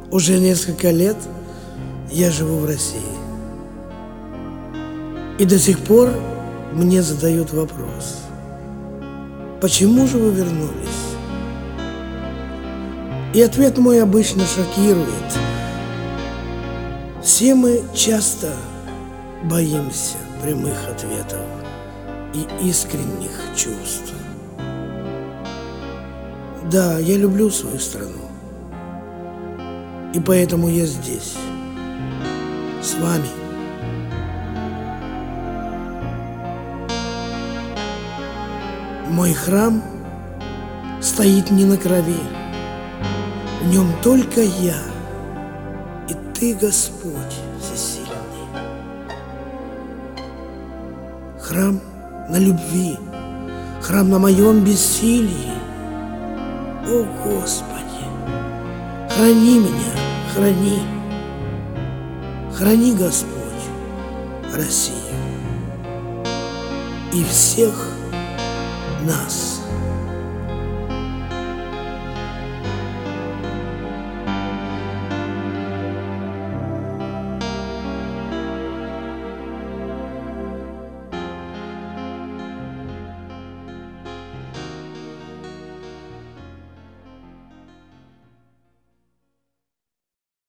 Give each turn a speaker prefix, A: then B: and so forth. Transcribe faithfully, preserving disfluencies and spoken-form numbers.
A: Уже несколько лет я живу в России. И до сих пор мне задают вопрос: почему же вы вернулись? И ответ мой обычно шокирует. Все мы часто боимся прямых ответов и искренних чувств. Да, я люблю свою страну, и поэтому я здесь, с вами. Мой храм стоит не на крови, в нем только я и Ты, Господь всесильный. Храм на любви, храм на моем бессилии. О, Господи, храни меня, храни, храни, Господь, Россию и всех нас.